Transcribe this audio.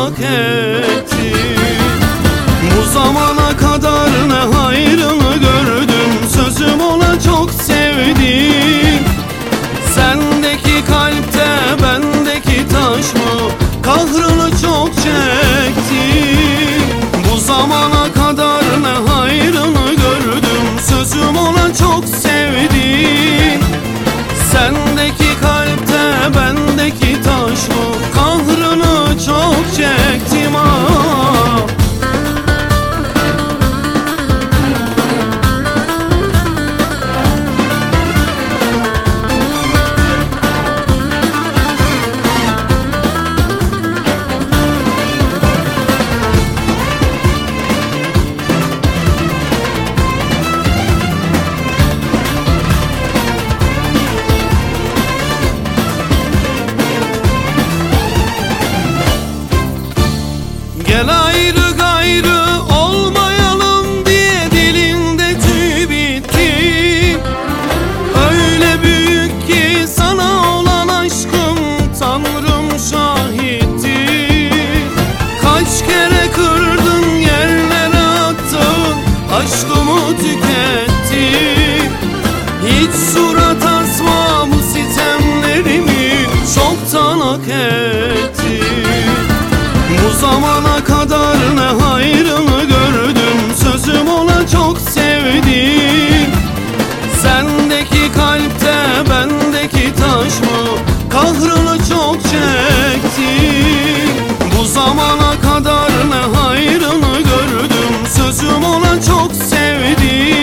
hak ettin. Bu zamana kadar ne hayrını gördüm, sözüm ona çok sevdim. Sendeki kalpte bendeki taş mı, kahrını çok çektim. Bu zamana kadar ne hayrını gördüm, sözüm ona çok sevdim. Sendeki kalpte bendeki taş mı, kahrını çok çektim ah. Gel ayrı gayrı olmayalım diye dilinde tüy bitti. Öyle büyük ki sana olan aşkım, Tanrım şahitti. Kaç kere kırdın, yerlere attın, aşkımı tükettin. Hiç surat asma, bu sitemlerimi çoktan hak ettin. Bu zamana kadar ne hayrını gördüm, sözüm ona çok sevdim. Sendeki kalpte bendeki taş mı, kahrını çok çektim. Bu zamana kadar ne hayrını gördüm, sözüm ona çok sevdim.